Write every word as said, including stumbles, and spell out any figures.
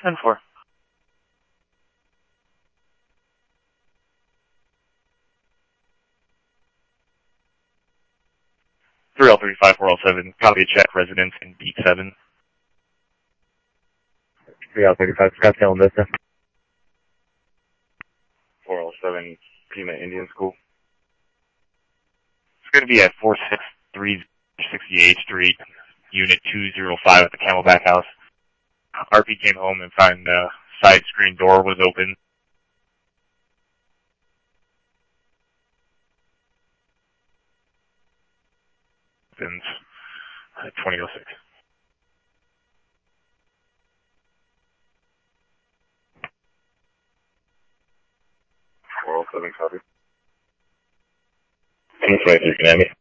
ten four. three L three five four L seven, copy a check residence in Beat seven. three L thirty-five, Scottsdale and Vista. four L seven, Pima Indian School. It's going to be at four six three sixty-eighth Street, Unit two oh five at the Camelback House. R P came home and found the uh, side screen door was open. And uh, twenty oh six. four oh seven, copy. twenty-three, can you hear me?